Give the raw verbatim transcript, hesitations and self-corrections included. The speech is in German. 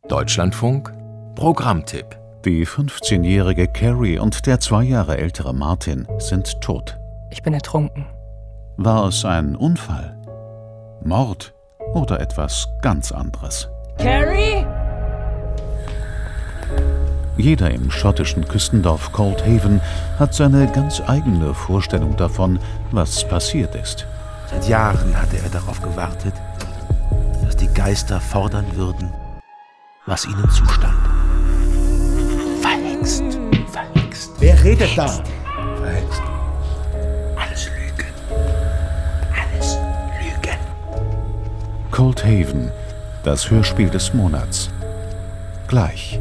Deutschlandfunk Programmtipp. Die fünfzehnjährige Carrie und der zwei Jahre ältere Martin sind tot. Ich bin ertrunken. War es ein Unfall, Mord oder etwas ganz anderes? Carrie? Jeder im schottischen Küstendorf Cold Haven hat seine ganz eigene Vorstellung davon, was passiert ist. Seit Jahren hatte er darauf gewartet, dass die Geister fordern würden, was ihnen zustand. Verhext, verhext. Wer redet da? Verhext. Alles Lügen. Alles Lügen. Cold Haven, das Hörspiel des Monats. Gleich.